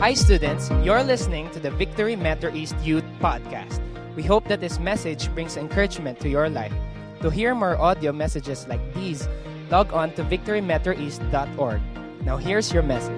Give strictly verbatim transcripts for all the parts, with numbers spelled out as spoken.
Hi students, you're listening to the Victory Metro East Youth Podcast. We hope that this message brings encouragement to your life. To hear more audio messages like these, log on to victory metro east dot org. Now here's your message.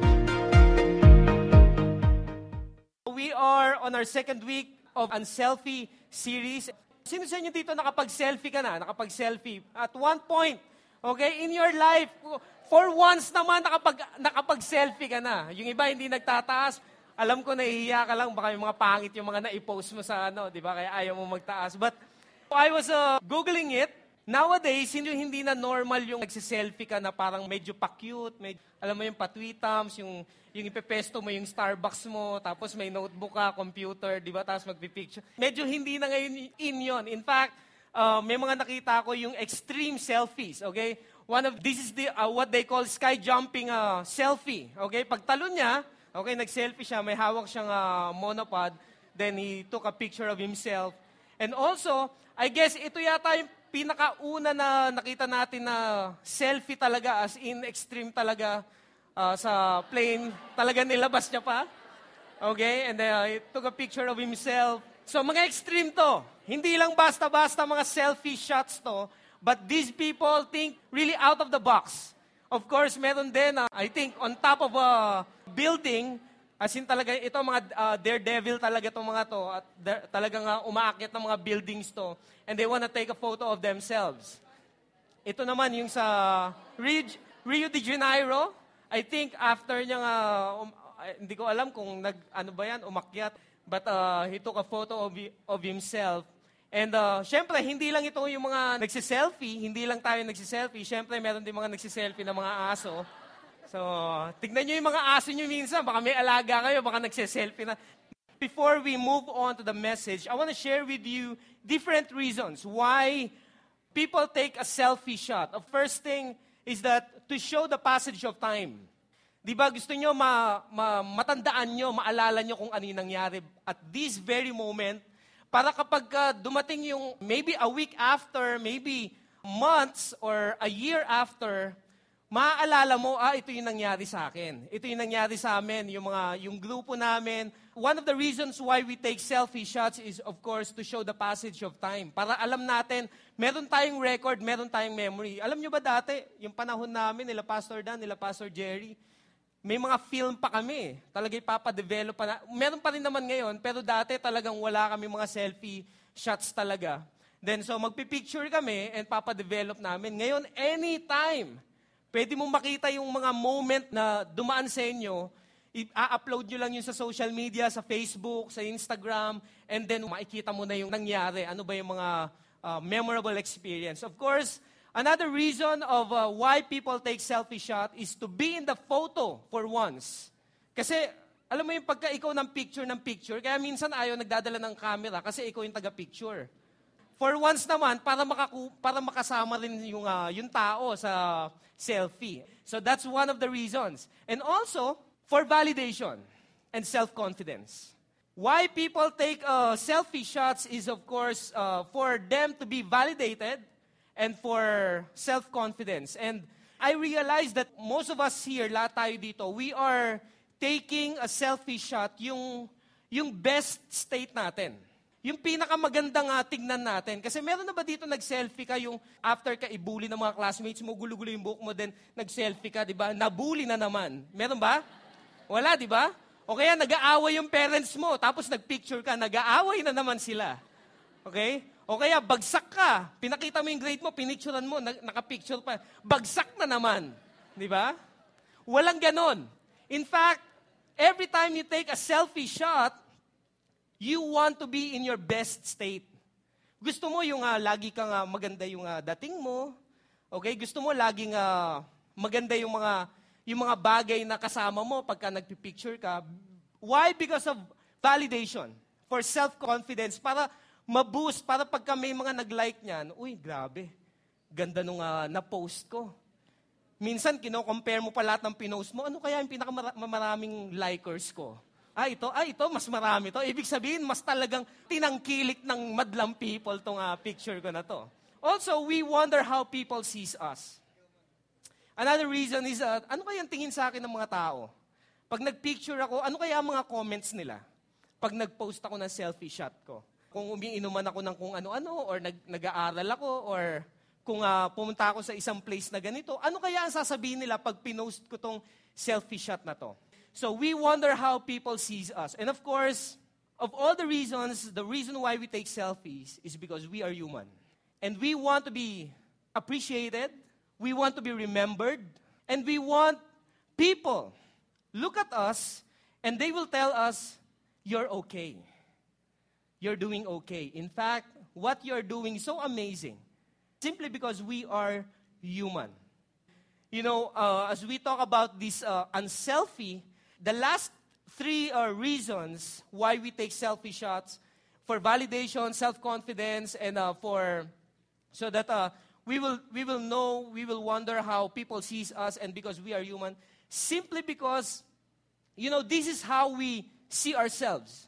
We are on our second week of Unselfie series. Sino sa inyo dito nakapag-selfie ka na? Nakapag-selfie? At one point, okay, in your life, for once naman nakapag, nakapag-selfie ka na. Yung iba hindi nagtataas. Alam ko nahihiya ka lang, baka yung mga pangit yung mga na-post mo sa ano, di ba? Kaya ayaw mo magtaas. But I was uh, Googling it. Nowadays, hindi, hindi na normal yung nagsiselfie ka na parang medyo pa-cute, medyo, alam mo yung pa-tweetums, yung, yung ipepesto mo yung Starbucks mo, tapos may notebook ka, computer, di ba? Tapos magpipicture. Medyo hindi na ngayon in yon. In fact, uh, may mga nakita ko yung extreme selfies, okay? One of, this is the, uh, what they call sky jumping uh, selfie, okay? Pag talon niya, okay, nag-selfie siya, may hawak siyang uh, monopod, then he took a picture of himself. And also, I guess ito yata yung pinakauna na nakita natin na selfie talaga, as in extreme talaga uh, sa plane. Talaga nilabas niya pa. Okay? And then uh, he took a picture of himself. So mga extreme to. Hindi lang basta-basta mga selfie shots to, but these people think really out of the box. Of course, meron din, uh, I think, on top of a building, as in talaga, ito mga uh, daredevil talaga itong mga to, at de- talagang uh, umaakyat ng mga buildings to, and they want to take a photo of themselves. Ito naman yung sa Rio, Rio de Janeiro, I think after niya, uh, um, hindi ko alam kung nag, ano ba yan, umakyat, but uh, he took a photo of, of himself. And uh, syempre, hindi lang ito yung mga nagsiselfie, hindi lang tayo nagsiselfie, syempre meron din mga nagsiselfie ng mga aso. So, tignan nyo yung mga aso nyo minsan, baka may alaga kayo, baka nagsiselfie na. Before we move on to the message, I want to share with you different reasons why people take a selfie shot. The first thing is that to show the passage of time. Di ba gusto nyo ma, ma, matandaan nyo, maalala nyo kung ano yung nangyari at this very moment, para kapag uh, dumating yung maybe a week after, maybe months or a year after, maaalala mo, ah, ito yung nangyari sa akin. Ito yung nangyari sa amin, yung mga yung grupo namin. One of the reasons why we take selfie shots is, of course, to show the passage of time. Para alam natin, meron tayong record, meron tayong memory. Alam nyo ba dati, yung panahon namin, nila Pastor Dan, nila Pastor Jerry, may mga film pa kami. Talagang ipapadevelop pa na. Meron pa rin naman ngayon, pero dati talagang wala kami mga selfie shots talaga. Then, so magpipicture kami and papadevelop namin. Ngayon, anytime, pwede mong makita yung mga moment na dumaan sa inyo, i-upload nyo lang yun sa social media, sa Facebook, sa Instagram, and then makikita mo na yung nangyari. Ano ba yung mga uh, memorable experience. Of course, another reason of uh, why people take selfie shot is to be in the photo for once. Kasi, alam mo yung pagka ikaw ng picture ng picture, kaya minsan ayaw nagdadala ng camera kasi ikaw yung taga-picture. For once naman, para, makaku- para makasama rin yung, uh, yung tao sa selfie. So that's one of the reasons. And also, for validation and self-confidence. Why people take uh, selfie shots is, of course, uh, for them to be validated and for self-confidence. And I realize that most of us here, lahat tayo dito, we are taking a selfie shot yung, yung best state natin. Yung pinakamagandang uh, tignan natin. Kasi meron na ba dito nag-selfie ka yung after ka ibuli ng mga classmates mo, gulo-gulo yung buhok mo, then nag-selfie ka, di ba? Nabuli na naman. Meron ba? Wala, di ba? O kaya nag-aaway yung parents mo, tapos nag-picture ka, nag-aaway na naman sila. Okay? O kaya bagsak ka, pinakita mo yung grade mo, pinicturean mo, nakapicture pa, bagsak na naman. Di ba? Walang ganon. In fact, every time you take a selfie shot, you want to be in your best state. Gusto mo yung uh, lagi kang uh, maganda yung uh, dating mo. Okay? Gusto mo laging uh, maganda yung mga yung mga bagay na kasama mo pagka nagpipicture ka. Why? Because of validation. For self-confidence. Para ma-boost, para pagka may mga nag-like niyan, uy, grabe, ganda nung uh, na-post ko. Minsan, kino-compare mo pa lahat ng pinost mo, ano kaya yung pinakamaraming likers ko? Ah, ito, ah, ito, mas marami to. Ibig sabihin, mas talagang tinangkilik ng madlang people tong uh, picture ko na to. Also, we wonder how people sees us. Another reason is, uh, ano kayang tingin sa akin ng mga tao? Pag nag-picture ako, ano kaya ang mga comments nila? Pag nag-post ako ng selfie shot ko. Kung umiinuman ako ng kung ano-ano, or nag- nag-aaral ako, or kung uh, pumunta ako sa isang place na ganito, ano kaya ang sasabihin nila pag pinost ko tong selfie shot na to? So we wonder how people sees us. And of course, of all the reasons, the reason why we take selfies is because we are human. And we want to be appreciated, we want to be remembered, and we want people look at us and they will tell us, you're okay. You're doing okay. In fact, what you're doing is so amazing simply because we are human. You know, uh, as we talk about this uh, unselfie, the last three uh, reasons why we take selfie shots: for validation, self-confidence, and uh, for so that uh, we will we will know, we will wonder how people sees us, and because we are human, simply because, you know, this is how we see ourselves.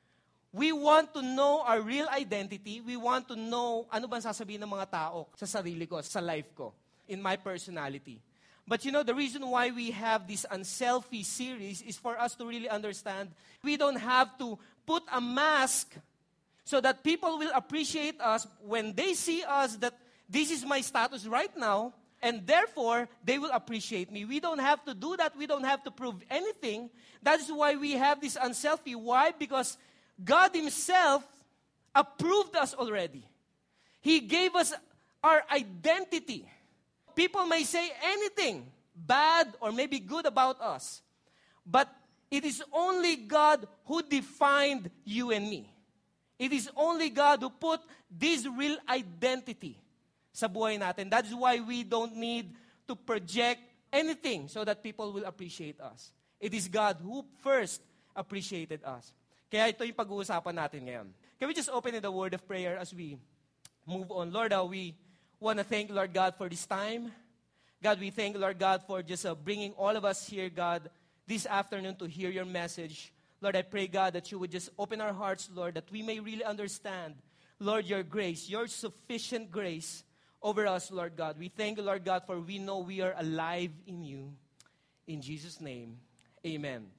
We want to know our real identity. We want to know ano bang sasabihin ng mga tao sa sarili ko, sa life ko, in my personality. But you know, the reason why we have this unselfie series is for us to really understand we don't have to put a mask so that people will appreciate us when they see us, that this is my status right now, and therefore, they will appreciate me. We don't have to do that. We don't have to prove anything. That is why we have this unselfie. Why? Because God Himself approved us already. He gave us our identity. People may say anything bad or maybe good about us, but it is only God who defined you and me. It is only God who put this real identity sa buhay natin. That is why we don't need to project anything so that people will appreciate us. It is God who first appreciated us. Kaya ito yung pag-uusapan natin ngayon. Can we just open in the word of prayer as we move on? Lord, uh, we want to thank, Lord God, for this time. God, we thank, Lord God, for just uh, bringing all of us here, God, this afternoon to hear your message. Lord, I pray, God, that you would just open our hearts, Lord, that we may really understand, Lord, your grace, your sufficient grace over us, Lord God. We thank you, Lord God, for we know we are alive in you. In Jesus' name, amen.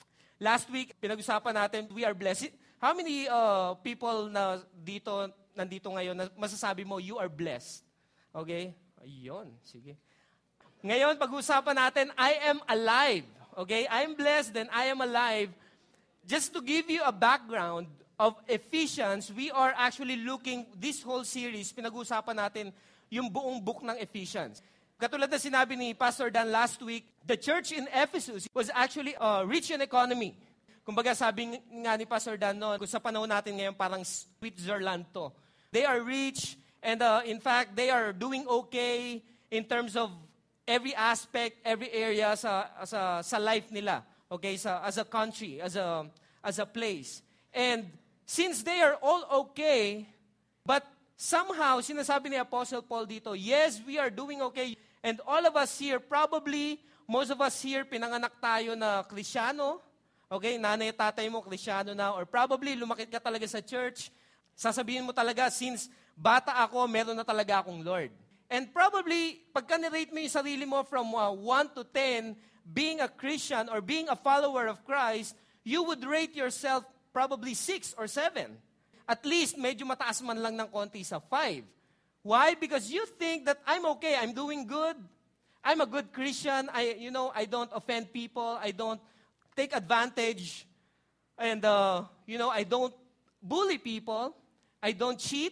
Last week, pinag-usapan natin, we are blessed. How many uh, people na dito, nandito ngayon, na masasabi mo, you are blessed? Okay? Ayun, sige. Ngayon, pag-usapan natin, I am alive. Okay? I am blessed, then I am alive. Just to give you a background of Ephesians, we are actually looking, this whole series, pinag-usapan natin yung buong book ng Ephesians. Katulad na sinabi ni Pastor Dan last week, the church in Ephesus was actually uh, rich in economy. Kumbaga sabi nga ni Pastor Dan, no, sa panahon natin ngayon, parang Switzerland to. They are rich, and uh, in fact, they are doing okay in terms of every aspect, every area sa, sa, sa life nila. Okay, sa, as a country, as a, as a place. And since they are all okay, but somehow, sinasabi ni Apostle Paul dito, yes, we are doing okay. And all of us here, probably, most of us here, pinanganak tayo na Kristiyano. Okay, nanay, tatay mo, Kristiyano na. Or probably, lumakit ka talaga sa church. Sasabihin mo talaga, since bata ako, meron na talaga akong Lord. And probably, pagka nirate mo yung sarili mo from uh, one to ten, being a Christian or being a follower of Christ, you would rate yourself probably six or seven. At least, medyo mataas man lang ng konti sa five. Why? Because you think that I'm okay, I'm doing good, I'm a good Christian, I, you know, I don't offend people, I don't take advantage, and, uh, you know, I don't bully people, I don't cheat.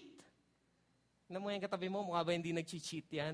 Alam mo yung katabi mo, mukha ba hindi nag-cheat yan?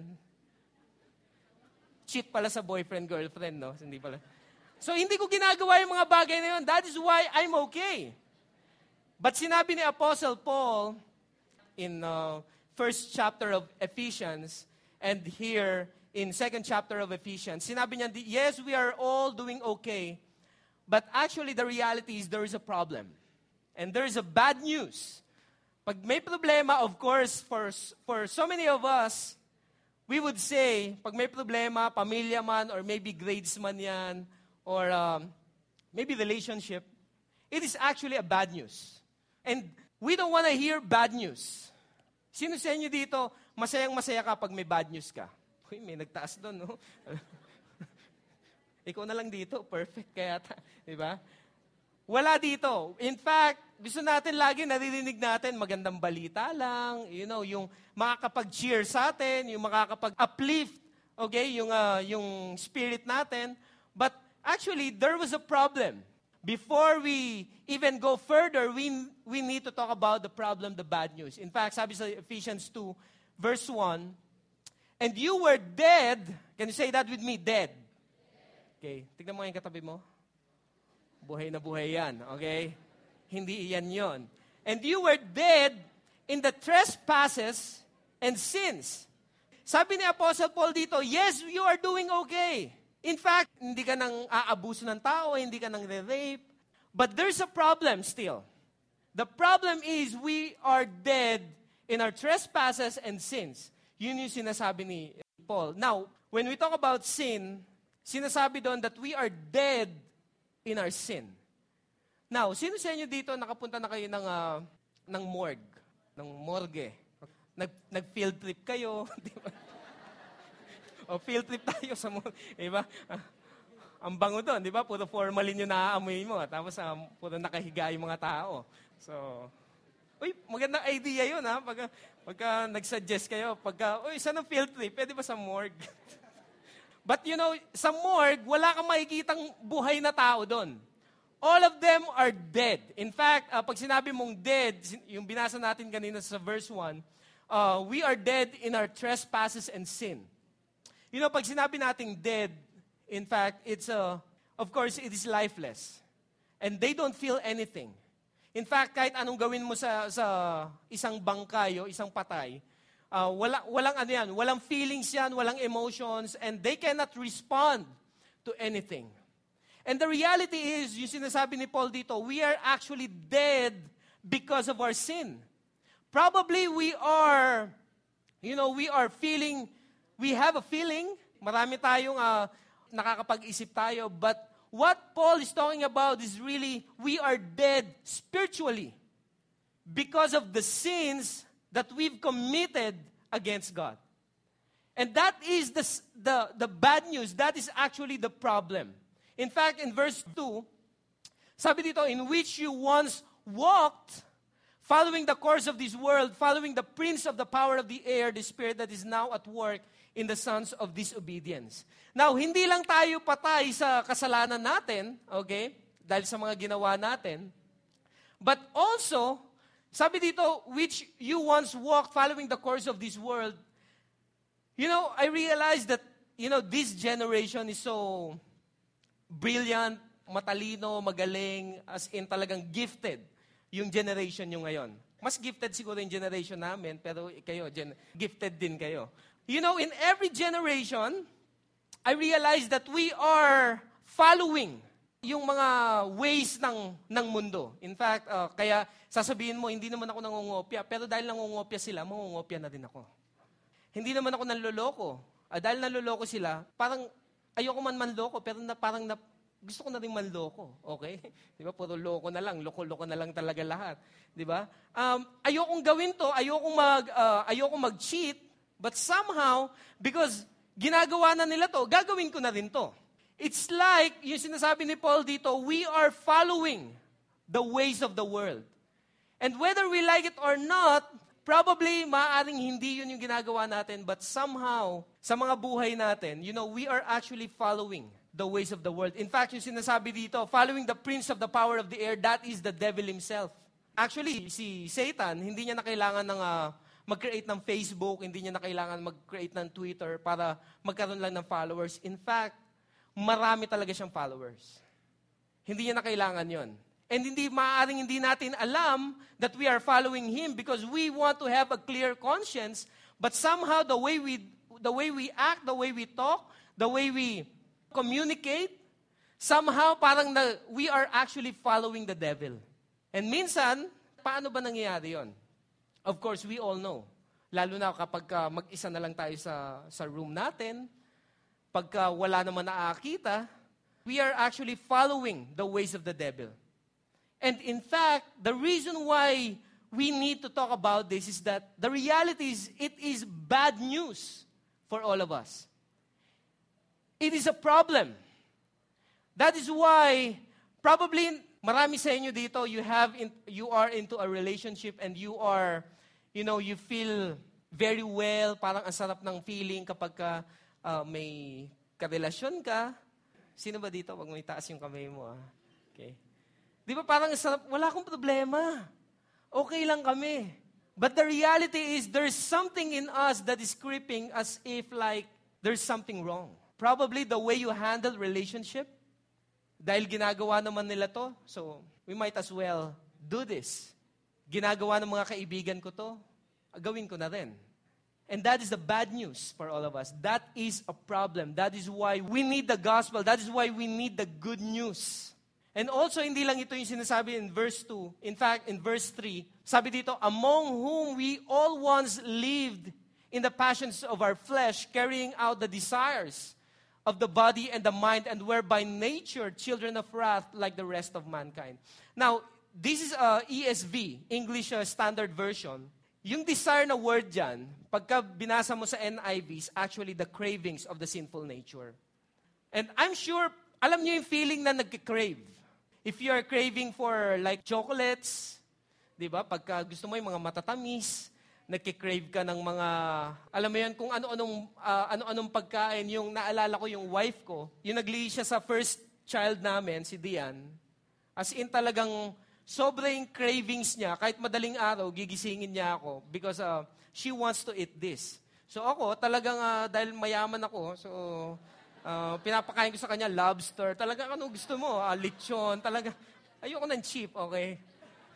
Cheat pala sa boyfriend, girlfriend, no? Hindi pala. So, hindi ko ginagawa yung mga bagay na yun. That is why I'm okay. But sinabi ni Apostle Paul in uh, first chapter of Ephesians and here in second chapter of Ephesians, sinabi niya, yes, we are all doing okay, but actually the reality is there is a problem. And there is a bad news. Pag may problema, of course, for, for so many of us, we would say, pag may problema, pamilya man, or maybe grades man yan, or um, maybe relationship, it is actually a bad news. And we don't want to hear bad news. Sino sa inyo dito, masayang-masaya ka pag may bad news ka? Uy, may nagtaas doon, no? Ikaw na lang dito, perfect kaya, di ba? Wala dito. In fact, gusto natin lagi naririnig natin magandang balita lang, you know, yung makakapag-cheer sa atin, yung makakapag-uplift, okay, yung uh, yung spirit natin. But actually, there was a problem. Before we even go further, we we need to talk about the problem, the bad news. In fact, sabi sa Ephesians two, verse one, and you were dead. Can you say that with me? Dead. Okay, tignan mo yung katabi mo. Buhay na buhay yan, okay? Hindi iyan yon. And you were dead in the trespasses and sins. Sabi ni Apostle Paul dito, yes, you are doing okay. In fact, hindi ka nang aabuso ng tao, hindi ka nang re-rape. But there's a problem still. The problem is we are dead in our trespasses and sins. Yun yung sinasabi ni Paul. Now, when we talk about sin, sinasabi doon that we are dead in our sin. Now, sino sa inyo dito nakapunta na kayo ng, uh, ng morgue, ng morgue? Nag, nag-field trip kayo, di ba? O field trip tayo sa morgue, di ba? Uh, ang bango doon, di ba? Puro formalin yung naaamoy mo, tapos um, puro nakahiga yung mga tao. So, uy, magandang idea yun, ha? Pagka, pagka nag-suggest kayo, pagka, uy, saan ang field trip? Pwede ba sa morgue? But you know, sa morgue, wala kang makikitang buhay na tao doon. All of them are dead. In fact, uh, pag sinabi mong dead, yung binasa natin kanina sa verse one, uh, we are dead in our trespasses and sin. You know, pag sinabi nating dead, in fact, it's uh, of course, it is lifeless. And they don't feel anything. In fact, kahit anong gawin mo sa, sa isang bangkay o isang patay, Uh, wala, walang ano yan, walang feelings yan, walang emotions, and they cannot respond to anything. And the reality is, yung sinasabi ni Paul dito, we are actually dead because of our sin. Probably we are, you know, we are feeling, we have a feeling, marami tayong uh, nakakapag-isip tayo, but what Paul is talking about is really, we are dead spiritually because of the sins that we've committed against God. And that is the, the, the bad news. That is actually the problem. In fact, in verse two, sabi dito, in which you once walked, following the course of this world, following the prince of the power of the air, the spirit that is now at work in the sons of disobedience. Now, hindi lang tayo patay sa kasalanan natin, okay, dahil sa mga ginawa natin, but also, sabi dito, which you once walked following the course of this world. You know, I realized that, you know, this generation is so brilliant, matalino, magaling, as in talagang gifted yung generation nyo ngayon. Mas gifted siguro yung generation namin, pero kayo, gen- gifted din kayo. You know, in every generation, I realized that we are following yung mga ways ng ng mundo. In fact, uh, kaya sasabihin mo, hindi naman ako nangungopia, pero dahil nangungopia sila, mangungopia na din ako. Hindi naman ako nanloloko. Uh, dahil nanloloko sila, parang ayoko man manloko, pero na, parang na, gusto ko na rin manloko. Okay? Di ba? Puro loko na lang, loko-loko na lang talaga lahat. Di ba? Um, ayokong gawin to, ayokong mag, uh, ayokong mag-cheat, but somehow, because ginagawa na nila to, gagawin ko na rin to. It's like, yung sinasabi ni Paul dito, we are following the ways of the world. And whether we like it or not, probably maaaring hindi yun yung ginagawa natin, but somehow, sa mga buhay natin, you know, we are actually following the ways of the world. In fact, yung sinasabi dito, following the prince of the power of the air, that is the devil himself. Actually, si Satan, hindi niya na kailangan ng uh, mag-create ng Facebook, hindi niya na kailangan mag-create ng Twitter para magkaroon lang ng followers. In fact, marami talaga siyang followers. Hindi niya na kailangan yon. And hindi, maaaring hindi natin alam that we are following him because we want to have a clear conscience, but somehow the way we, the way we act, the way we talk, the way we communicate, somehow parang na, we are actually following the devil. And minsan, paano ba nangyayari yon? Of course, we all know. Lalo na kapag uh, mag-isa na lang tayo sa, sa room natin, pagka wala naman nakakita, we are actually following the ways of the devil. And in fact, the reason why we need to talk about this is that the reality is it is bad news for all of us. It is a problem. That is why, probably, marami sa inyo dito, you have, in, you are into a relationship and you are, you know, you feel very well, parang ang sarap ng feeling kapag ka, uh, may karelasyon ka. Sino ba dito? Wag mo itaas yung kamay mo. Ah. Okay. Di ba parang ang sarap, wala akong problema. Okay lang kami. But the reality is there's something in us that is creeping as if like there's something wrong. Probably the way you handle relationship, dahil ginagawa naman nila to, so we might as well do this. Ginagawa ng mga kaibigan ko to, gawin ko na rin. And that is the bad news for all of us. That is a problem. That is why we need the gospel. That is why we need the good news. And also, hindi lang ito yung sinasabi in verse two. In fact, in verse three, sabi dito, among whom we all once lived in the passions of our flesh, carrying out the desires of the body and the mind, and were by nature children of wrath like the rest of mankind. Now, this is a E S V, English uh, Standard Version. Yung desire na word dyan, pagka binasa mo sa N I V, is actually the cravings of the sinful nature. And I'm sure, alam niyo yung feeling na nagka-crave. If you are craving for like chocolates, di ba? Pagka gusto mo yung mga matatamis, nagka-crave ka ng mga, alam mo yan, kung ano-anong, uh, ano-anong pagkain. Yung naalala ko yung wife ko, yung nag-leave siya sa first child namin, si Dian, as in talagang sobrang cravings niya, kahit madaling araw, gigisingin niya ako because uh, she wants to eat this. So ako, talagang uh, dahil mayaman ako, so uh, pinapakain ko sa kanya lobster. Talaga ano gusto mo? Uh, lechon. Talaga, ayoko ng cheap, okay?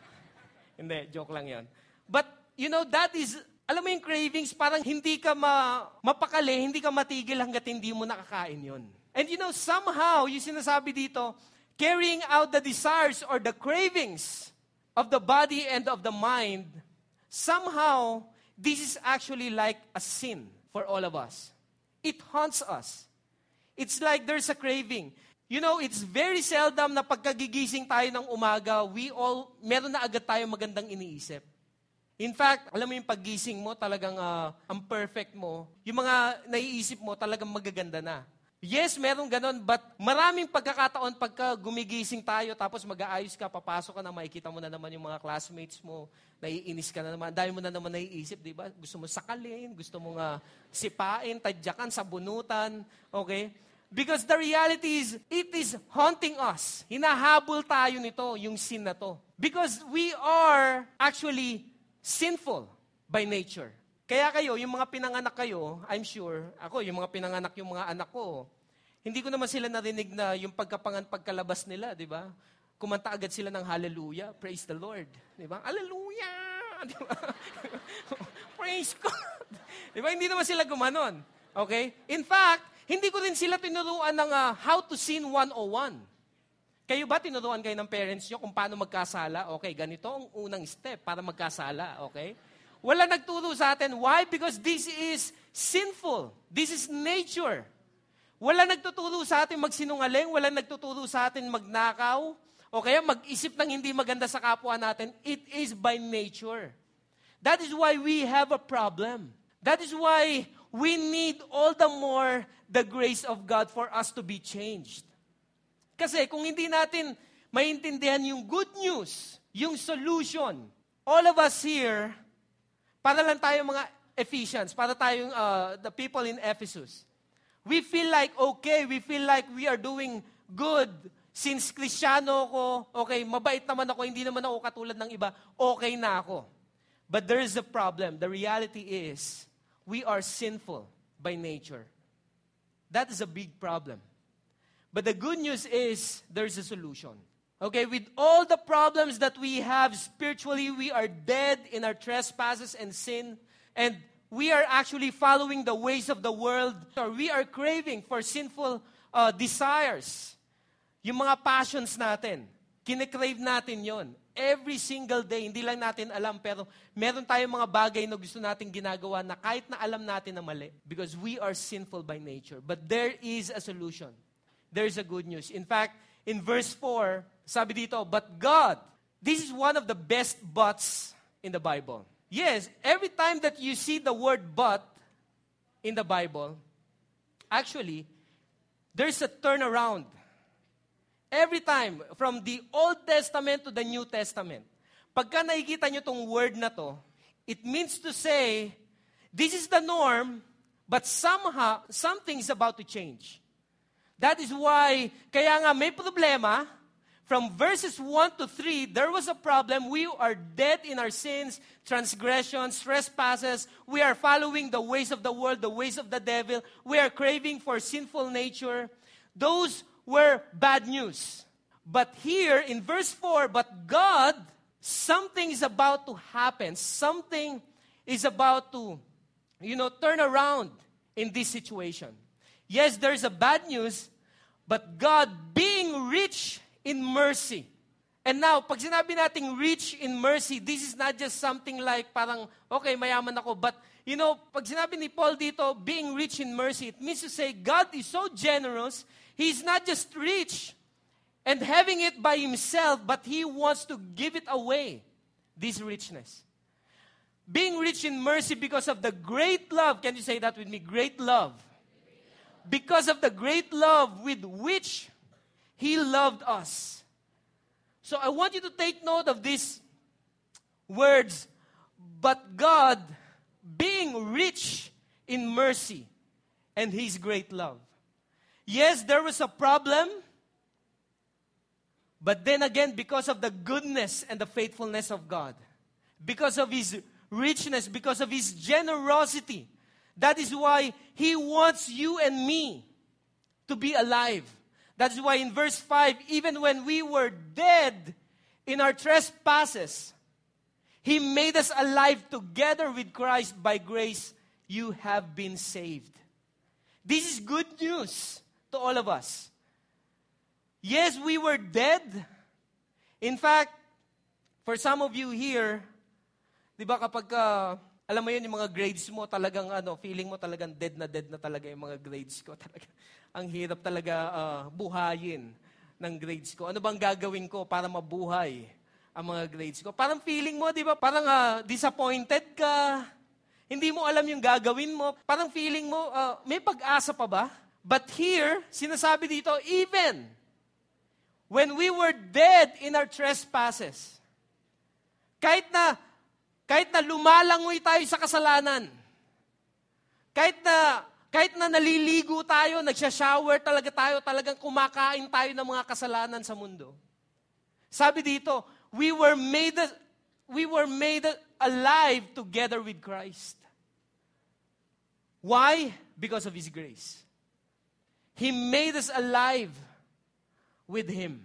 Hindi, joke lang yon. But, you know, that is, alam mo yung cravings, parang hindi ka ma, mapakali, hindi ka matigil hanggat hindi mo nakakain yon. And you know, somehow, yung sinasabi dito, carrying out the desires or the cravings of the body and of the mind, somehow, this is actually like a sin for all of us. It haunts us. It's like there's a craving. You know, it's very seldom na pagkagigising tayo ng umaga, we all, meron na agad tayo magandang iniisip. In fact, alam mo yung paggising mo, talagang uh, ang perfect mo, yung mga naiisip mo, talagang magaganda na. Yes, meron ganon, but maraming pagkakataon pagka gumigising tayo, tapos mag-aayos ka, papasok ka na, makikita mo na naman yung mga classmates mo, naiinis ka na naman, dahil mo na naman naiisip, di ba? Gusto mo sakalin, gusto mo nga sipain, tadyakan, sabunutan, okay? Because the reality is, it is haunting us. Hinahabol tayo nito, yung sin na to. Because we are actually sinful by nature. Kaya kayo, yung mga pinanganak kayo, I'm sure, ako, yung mga pinanganak yung mga anak ko, hindi ko naman sila narinig na yung pagkapangan, pagkalabas nila, di ba? Kumanta agad sila ng hallelujah, praise the Lord. Di ba? Hallelujah! Di ba? Praise God! Di ba? Hindi naman sila gumanon. Okay? In fact, hindi ko rin sila tinuruan ng uh, how to sin one oh one. Kayo ba tinuruan kayo ng parents nyo kung paano magkasala? Okay, ganito ang unang step para magkasala. Okay? Wala nagturo sa atin. Why? Because this is sinful. This is nature. Wala nagtuturo sa atin magsinungaling. Wala nagtuturo sa atin magnakaw. O kaya mag-isip ng hindi maganda sa kapwa natin. It is by nature. That is why we have a problem. That is why we need all the more the grace of God for us to be changed. Kasi kung hindi natin maintindihan yung good news, yung solution, all of us here, para lang tayo mga Ephesians, para tayong uh, the people in Ephesus. We feel like okay, we feel like we are doing good. Since Kristiyano ako, okay, mabait naman ako, hindi naman ako katulad ng iba, okay na ako. But there is a problem. The reality is, we are sinful by nature. That is a big problem. But the good news is, there's a solution. Okay, with all the problems that we have spiritually, we are dead in our trespasses and sin, and we are actually following the ways of the world, or we are craving for sinful uh, desires. Yung mga passions natin, kine-crave natin yon. Every single day, hindi lang natin alam, pero meron tayong mga bagay na gusto natin ginagawa na kahit na alam natin na mali, because we are sinful by nature. But there is a solution. There is a good news. In fact, in verse four, sabi dito, but God, this is one of the best buts in the Bible. Yes, every time that you see the word but in the Bible, actually, there's a turnaround. Every time, from the Old Testament to the New Testament, pagka nakikita nyo tong word na to, it means to say, this is the norm, but somehow, something is about to change. That is why, kaya nga may problema, from verses one to three, there was a problem. We are dead in our sins, transgressions, trespasses. We are following the ways of the world, the ways of the devil. We are craving for sinful nature. Those were bad news. But here in verse four, but God, something is about to happen. Something is about to, you know, turn around in this situation. Yes, there's a bad news, but God being rich in mercy. And now, pag sinabi nating rich in mercy, this is not just something like parang, okay, mayaman ako. But, you know, pag sinabi ni Paul dito, being rich in mercy, it means to say God is so generous, He's not just rich and having it by Himself, but He wants to give it away, this richness. Being rich in mercy because of the great love, can you say that with me? Great love. Because of the great love with which He loved us. So I want you to take note of these words. But God, being rich in mercy and His great love. Yes, there was a problem. But then again, because of the goodness and the faithfulness of God, because of His richness, because of His generosity, that is why He wants you and me to be alive. That is why in verse five, even when we were dead in our trespasses, He made us alive together with Christ. By grace, you have been saved. This is good news to all of us. Yes, we were dead. In fact, for some of you here, di ba kapag, uh, alam mo yun, yung mga grades mo, talagang ano, feeling mo talagang dead na dead na talaga yung mga grades ko. Talaga, ang hirap talaga uh, buhayin ng grades ko. Ano bang gagawin ko para mabuhay ang mga grades ko? Parang feeling mo, di ba, parang uh, disappointed ka. Hindi mo alam yung gagawin mo. Parang feeling mo, uh, may pag-asa pa ba? But here, sinasabi dito, even when we were dead in our trespasses, kahit na, kahit na lumalangoy tayo sa kasalanan, kahit na, kahit na naliligo tayo, nagsha-shower talaga tayo, talagang kumakain tayo ng mga kasalanan sa mundo. Sabi dito, we were made, we were made alive together with Christ. Why? Because of His grace. He made us alive with Him.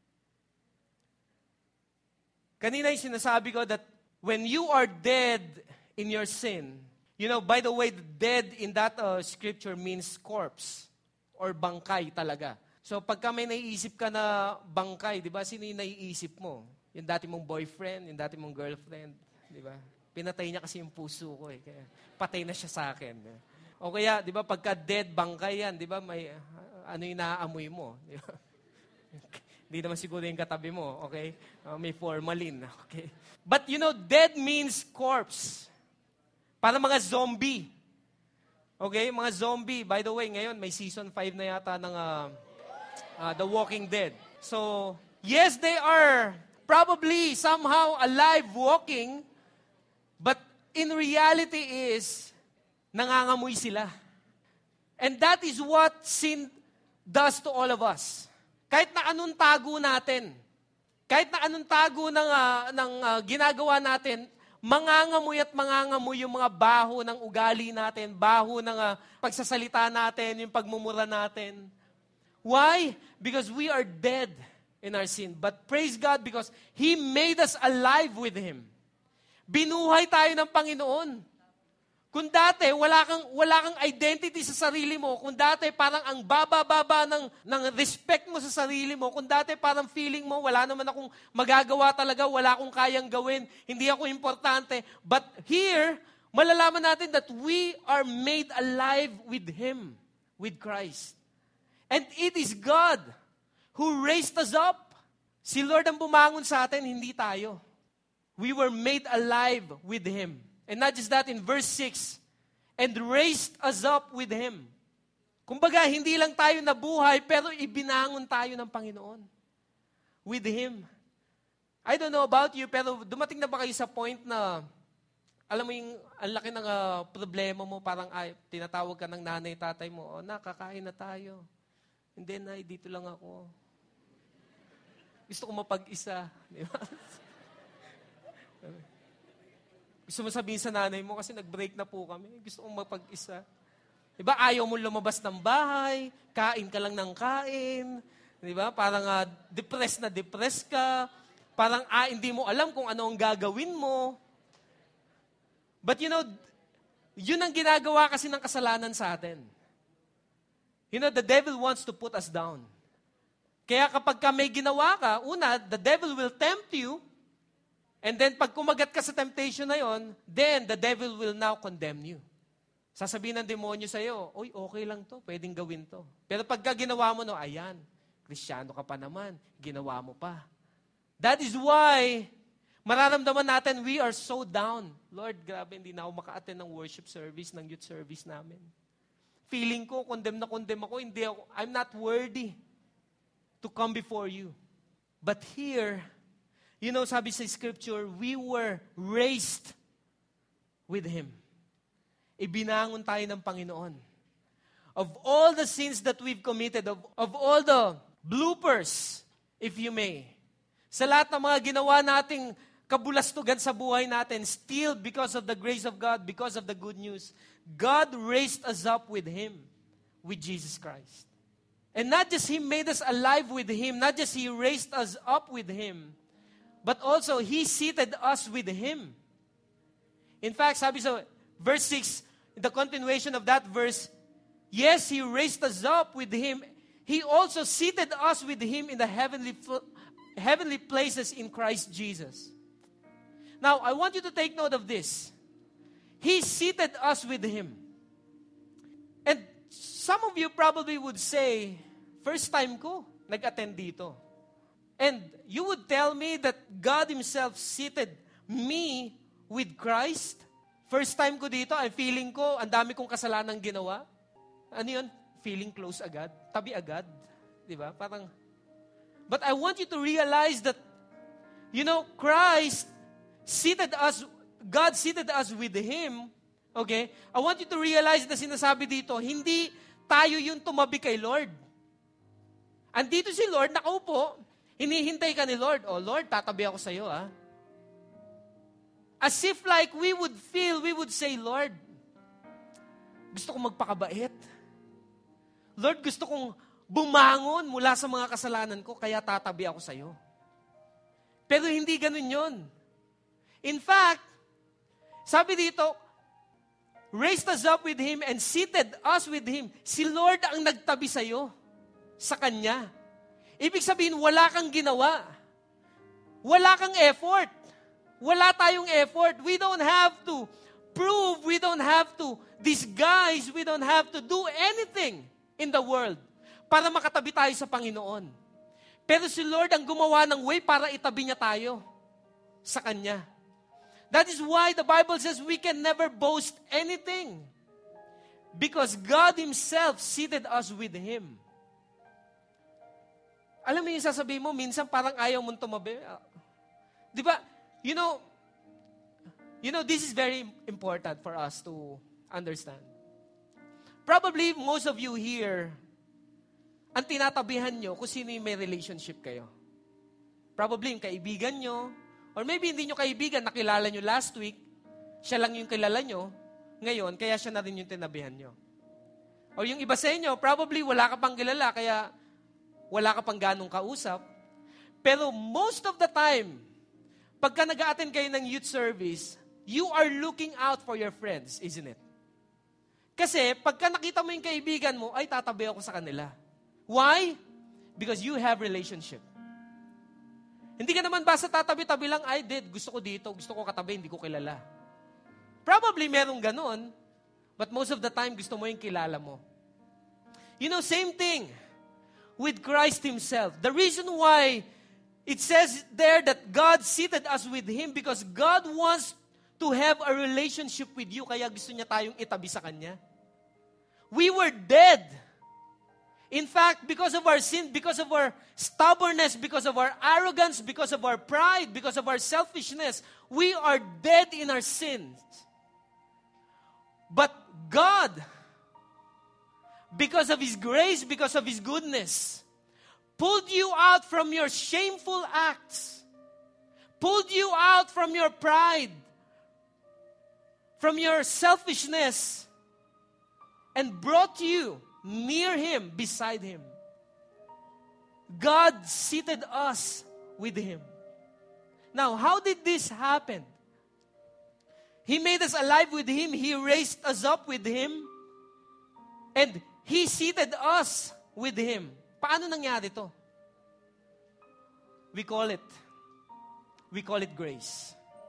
Kanina yung sinasabi ko that when you are dead in your sin, you know, by the way, dead in that uh, scripture means corpse or bangkay talaga. So pagka may naiisip ka na bangkay, di ba, sino yung naiisip mo? Yung dati mong boyfriend, yung dati mong girlfriend, di ba? Pinatay niya kasi yung puso ko eh. Kaya patay na siya sa akin. O kaya, di ba, pagka dead, bangkay yan, di ba, may, uh, ano yung naaamoy mo? Di ba? Hindi naman siguro yung katabi mo, okay? Uh, may formalin, okay? But you know, dead means corpse. Para mga zombie. Okay, mga zombie. By the way, ngayon, may season five na yata ng uh, uh, The Walking Dead. So, yes, they are probably somehow alive walking, but in reality is, nangangamoy sila. And that is what sin does to all of us. Kahit na anong tago natin, kahit na anong tago ng, uh, ng uh, ginagawa natin, mangangamoy at mangangamoy yung mga baho ng ugali natin, baho ng uh, pagsasalita natin, yung pagmumura natin. Why? Because we are dead in our sin. But praise God because He made us alive with Him. Binuhay tayo ng Panginoon. Kung dati, wala kang, wala kang identity sa sarili mo, kung dati parang ang baba-baba ng, ng respect mo sa sarili mo, kung dati parang feeling mo, wala naman akong magagawa talaga, wala akong kayang gawin, hindi ako importante. But here, malalaman natin that we are made alive with Him, with Christ. And it is God who raised us up. Si Lord ang bumangon sa atin, hindi tayo. We were made alive with Him. And not just that, in verse six, and raised us up with Him. Kumbaga, hindi lang tayo nabuhay, pero ibinangon tayo ng Panginoon. with Him. I don't know about you, pero dumating na ba kayo sa point na, alam mo yung, ang laki ng uh, problema mo, parang ay, tinatawag ka ng nanay, tatay mo, oh, nakakain na tayo. Hindi, nay, dito lang ako. Gusto ko mapag-isa. Di ba? Gusto mo sabihin sa nanay mo, kasi nag-break na po kami. Gusto kong mapag-isa. Di ba? Ayaw mo lumabas ng bahay, kain ka lang ng kain. Di ba? Parang uh, depressed na depressed ka. Parang ah, hindi mo alam kung ano ang gagawin mo. But you know, yun ang ginagawa kasi ng kasalanan sa atin. You know, the devil wants to put us down. Kaya kapag ka may ginawa ka, una, the devil will tempt you, and then pag kumagat ka sa temptation na yon, then the devil will now condemn you. Sasabihin ng demonyo sa'yo, oy, okay lang to, pwedeng gawin to. Pero pagka ginawa mo, no, ayan, Kristiyano ka pa naman, ginawa mo pa. That is why, mararamdaman natin, we are so down. Lord, grabe, hindi na ako maka-attend ng worship service, ng youth service namin. Feeling ko, condemn na condemn ako, hindi ako, I'm not worthy to come before you. But here, you know, sabi sa scripture, we were raised with Him. Ibinangon tayo ng Panginoon. Of all the sins that we've committed, of, of all the bloopers, if you may, sa lahat ng mga ginawa nating kabulastugan sa buhay natin, still because of the grace of God, because of the good news, God raised us up with Him, with Jesus Christ. And not just He made us alive with Him, not just He raised us up with Him, but also He seated us with Him. In fact, sabi sa verse six, the continuation of that verse, yes, He raised us up with Him. He also seated us with Him in the heavenly heavenly places in Christ Jesus. Now, I want you to take note of this. He seated us with Him. And some of you probably would say, first time ko nag-attend dito. And you would tell me that God Himself seated me with Christ. First time ko dito, I'm feeling ko, ang dami kong kasalanang ginawa. Ano yun? Feeling close agad. Tabi agad. Diba? Parang, but I want you to realize that, you know, Christ seated us, God seated us with Him, okay? I want you to realize na sinasabi dito, hindi tayo yung tumabi kay Lord. Andito si Lord, nakaupo, hinihintay ka ni Lord. Oh, Lord, tatabi ako sa iyo, ah. As if like we would feel, we would say, Lord, gusto kong magpakabait. Lord, gusto kong bumangon mula sa mga kasalanan ko, kaya tatabi ako sa iyo. Pero hindi ganun yun. In fact, sabi dito, raised us up with Him and seated us with Him. Si Lord ang nagtabi sa iyo, sa Kanya. Ibig sabihin, wala kang ginawa. Wala kang effort. Wala tayong effort. We don't have to prove, we don't have to disguise, we don't have to do anything in the world para makatabi tayo sa Panginoon. Pero si Lord ang gumawa ng way para itabi niya tayo sa Kanya. That is why the Bible says we can never boast anything. Because God Himself seated us with Him. Alam mo yung sasabihin mo, minsan parang ayaw mong tumabi. Di ba? You know, you know, this is very important for us to understand. Probably most of you here, ang tinatabihan nyo kung sino yung may relationship kayo. Probably yung kaibigan nyo, or maybe hindi nyo kaibigan, nakilala nyo last week, siya lang yung kilala nyo, ngayon, kaya siya na rin yung tinabihan nyo. O yung iba sa inyo, probably wala ka pang kilala, kaya wala ka pang ganong kausap. Pero most of the time, pagka nag-a-attend kayo ng youth service, you are looking out for your friends, isn't it? Kasi pagka nakita mo yung kaibigan mo, ay tatabi ako sa kanila. Why? Because you have relationship. Hindi ka naman basta tatabi-tabi lang, ay did, gusto ko dito, gusto ko katabi, hindi ko kilala. Probably merong ganon, but most of the time gusto mo yung kilala mo. You know, same thing with Christ Himself. The reason why it says there that God seated us with Him because God wants to have a relationship with you, kaya gusto niya tayong itabi sa Kanya. We were dead In fact, because of our sin, because of our stubbornness, because of our arrogance, because of our pride, because of our selfishness, we are dead in our sins. But God, because of His grace, because of His goodness, pulled you out from your shameful acts, pulled you out from your pride, from your selfishness, and brought you near Him, beside Him. God seated us with Him. Now, how did this happen? He made us alive with Him. He raised us up with Him. And He seated us with Him. Paano nangyari to? We call it, we call it grace.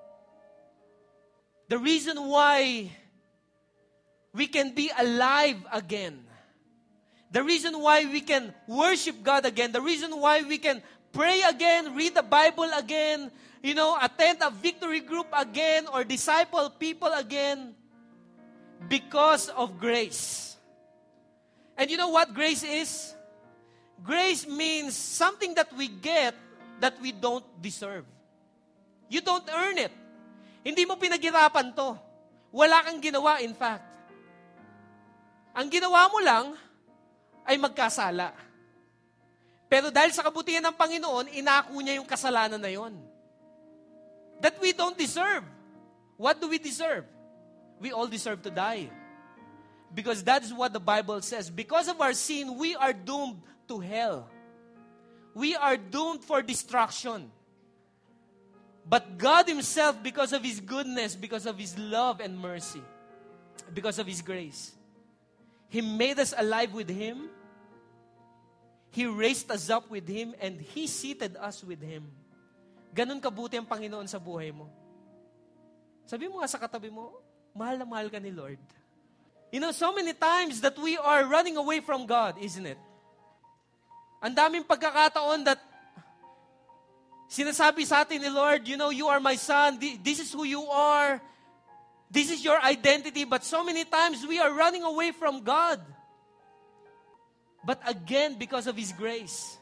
The reason why we can be alive again, the reason why we can worship God again, the reason why we can pray again, read the Bible again, you know, attend a victory group again, or disciple people again, because of grace. And you know what grace is? Grace means something that we get that we don't deserve. You don't earn it. Hindi mo pinaghirapan to. Wala kang ginawa, in fact. Ang ginawa mo lang ay magkasala. Pero dahil sa kabutihan ng Panginoon, inako niya yung kasalanan na yon. That we don't deserve. What do we deserve? We all deserve to die. Because that is what the Bible says. Because of our sin, we are doomed to hell. We are doomed for destruction. But God Himself, because of His goodness, because of His love and mercy, because of His grace, He made us alive with Him. He raised us up with Him, and He seated us with Him. Ganun kabuti ang Panginoon sa buhay mo. Sabi mo nga sa katabi mo, mahal na mahal ka ni Lord. You know, so many times that we are running away from God, isn't it? Ang daming pagkakataon that sinasabi sa atin ni Lord, you know, you are my son, this is who you are, this is your identity, but so many times we are running away from God. But again, because of His grace,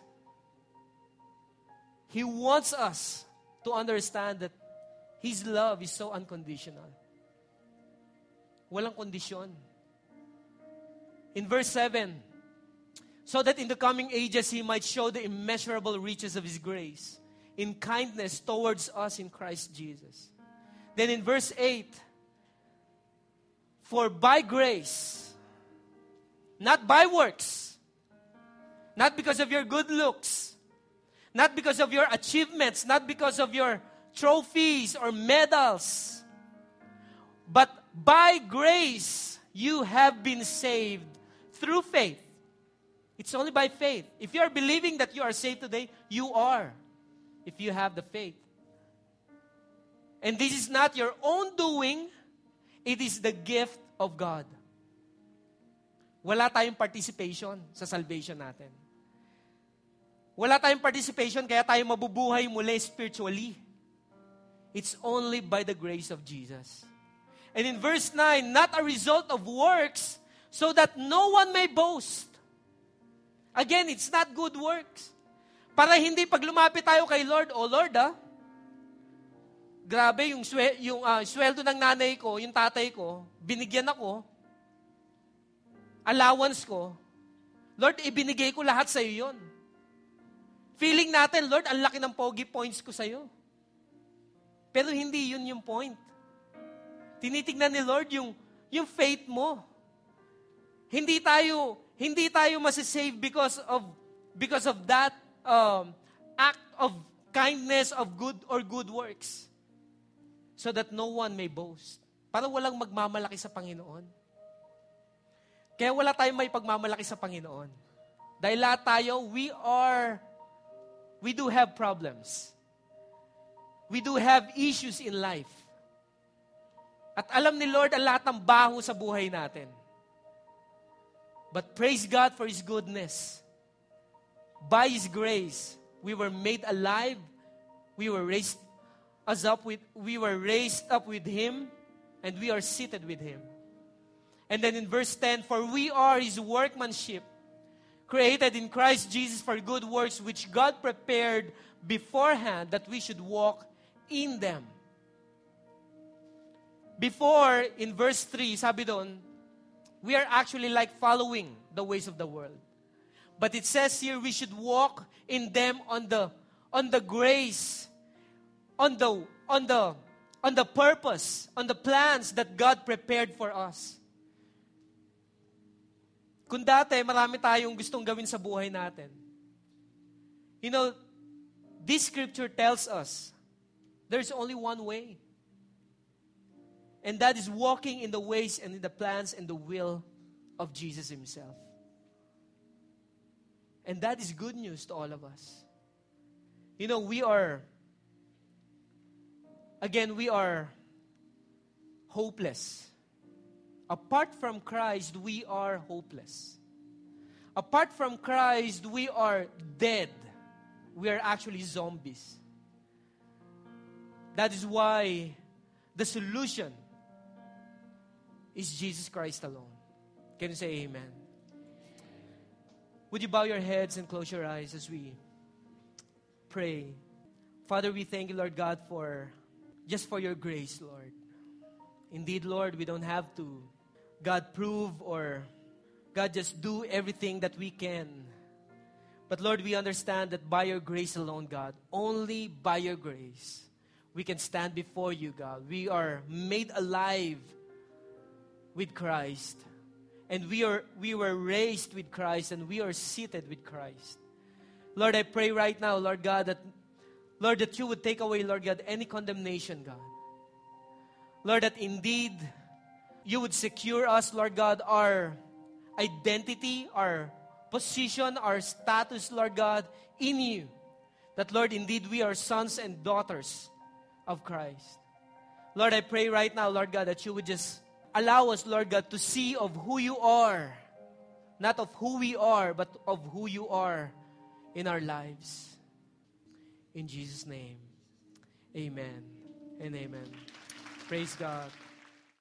He wants us to understand that His love is so unconditional. Walang kondisyon. In verse seven, so that in the coming ages He might show the immeasurable riches of His grace in kindness towards us in Christ Jesus. Then in verse eight, for by grace, not by works, not because of your good looks, not because of your achievements, not because of your trophies or medals, but by grace you have been saved through faith. It's only by faith. If you are believing that you are saved today, you are. If you have the faith. And this is not your own doing, it is the gift of God. Wala tayong participation sa salvation natin. Wala tayong participation kaya tayo mabubuhay muli spiritually. It's only by the grace of Jesus. And in verse nine, not a result of works, so that no one may boast. Again, it's not good works. Para hindi pag lumapit tayo kay Lord, oh Lord ah, grabe yung, swe, yung uh, sweldo ng nanay ko, yung tatay ko, binigyan ako, allowance ko, Lord, ibinigay ko lahat sa iyo yun. Feeling natin, Lord, ang laki ng pogi points ko sa iyo. Pero hindi yun yung point. Tinitingnan ni Lord yung, yung faith mo. Hindi tayo, hindi tayo masisave because of, because of that um, act of kindness, of good or good works. So that no one may boast. Para walang magmamalaki sa Panginoon. Kaya wala tayong may pagmamalaki sa Panginoon. Dahil lahat tayo, we are, we do have problems. We do have issues in life. At alam ni Lord ang lahat ng baho sa buhay natin. But praise God for His goodness. By His grace, we were made alive. We were raised us up with, we were raised up with Him, and we are seated with Him. And then in verse ten, for we are His workmanship, created in Christ Jesus for good works which God prepared beforehand that we should walk in them. Before, in verse three, sabi doon, we are actually like following the ways of the world. But it says here we should walk in them on the on the grace, on the on the on the purpose, on the plans that God prepared for us. Kung dati, marami tayong gustong gawin sa buhay natin. You know, this scripture tells us there's only one way. And that is walking in the ways and in the plans and the will of Jesus Himself. And that is good news to all of us. You know, we are, again, we are hopeless. Apart from Christ, we are hopeless. Apart from Christ, we are dead. We are actually zombies. That is why the solution is Jesus Christ alone. Can you say amen? Would you bow your heads and close your eyes as we pray? Father, we thank you, Lord God, for just for your grace, Lord. Indeed, Lord, we don't have to, God, prove or, God, just do everything that we can. But Lord, we understand that by your grace alone, God, only by your grace, we can stand before you, God. We are made alive with Christ. And we are we were raised with Christ, and we are seated with Christ. Lord, I pray right now, Lord God, that Lord, that you would take away, Lord God, any condemnation, God. Lord, that indeed you would secure us, Lord God, our identity, our position, our status, Lord God, in you. That, Lord, indeed we are sons and daughters of Christ. Lord, I pray right now, Lord God, that you would just allow us, Lord God, to see of who you are. Not of who we are, but of who you are in our lives. In Jesus' name, amen and amen. Praise God.